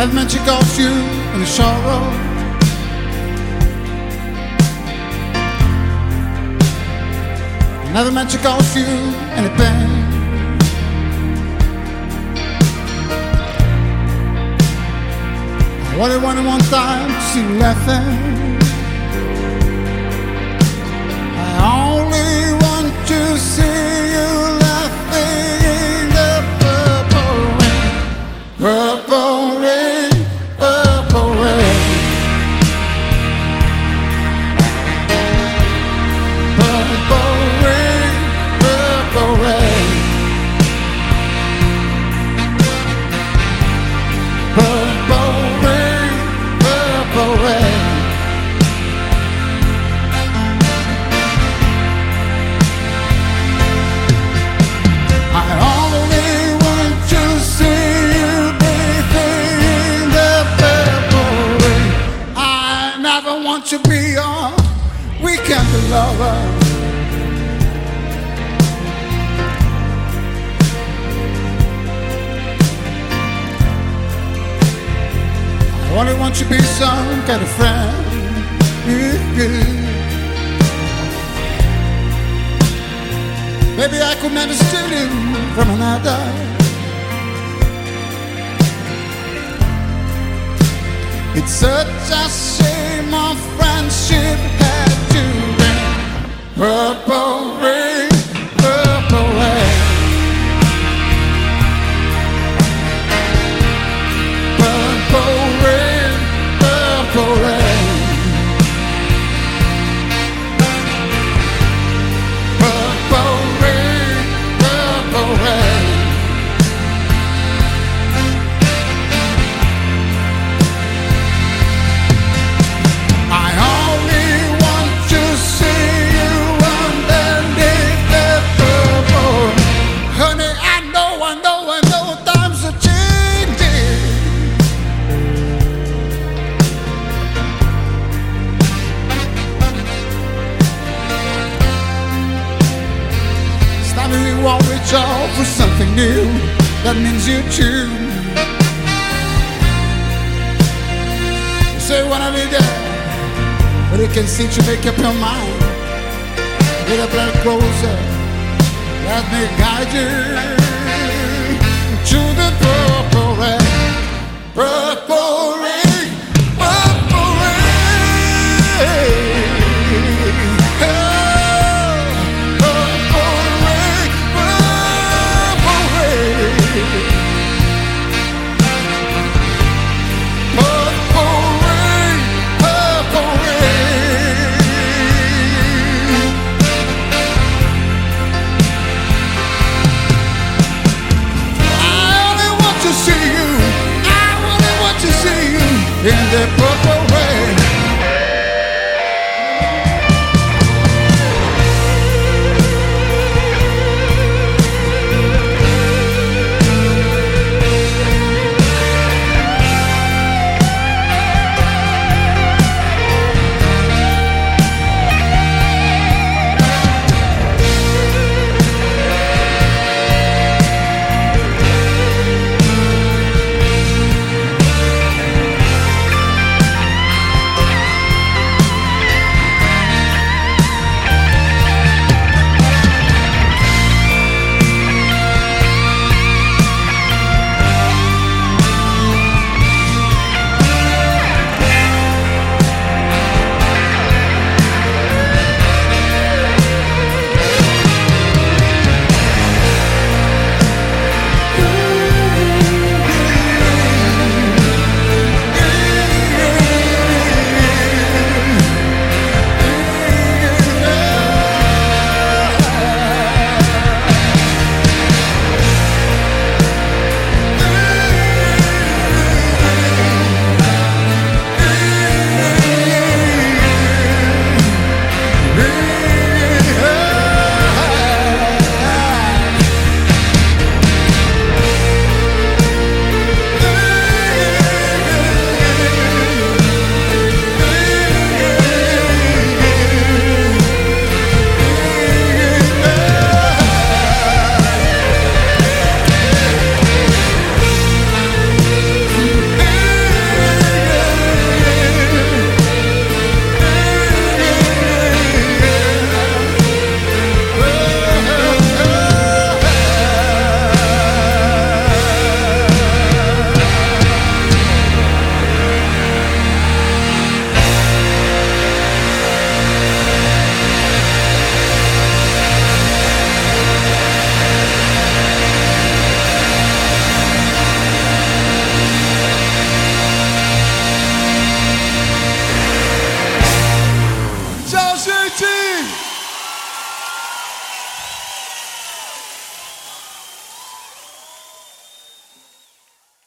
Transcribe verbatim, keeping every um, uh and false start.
Another man she calls you in the sorrow. Another man she calls you in the pain. I only wanted one time to see you laughing. I only want to see you laughing in the purple rain. Purple rain, purple rain. Purple rain, purple rain. Purple rain, purple rain. I only want to see you bathing in the purple rain. I never want to be your weekend lover. I only want to be some kind of friend. Maybe I could never steal you from another. It's such a shame our friendship had to end. Purple rain, purple rain. Purple rain, purple rain. Purple rain, purple rain. I only want to see you underneath the purple. Honey, I know, I know, I know times are changing. It's time we won't reach out for something new. That means you choose. You say you wanna be there, but you can see to make up your mind. Get a little closer. Let me guide you to the purple rain. Purple